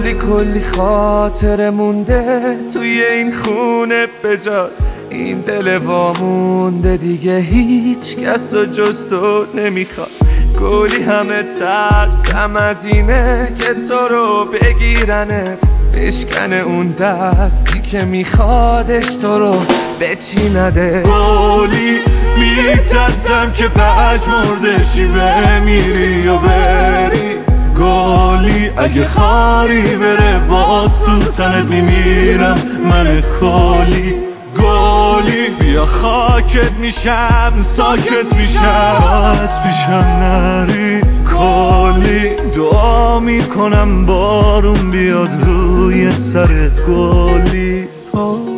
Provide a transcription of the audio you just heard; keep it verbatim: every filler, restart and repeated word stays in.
گلی کلی خاطر مونده توی این خونه بجاد این دل وامونده دیگه هیچ کس و جز تو نمیخواد. گلی همه ترسم از اینه که تو رو بگیرنه بشکنه اون دستی که میخوادش تو رو بچینده. گلی میترسم که پژمردشی بمیری و بری. گلی اگه خاری بره باز تو تنت میمیرم من کلی. گلی بیا خاکت میشم ساکت میشم از پیشم نری. کلی دعا میکنم بارون بیاد روی سرت گلی.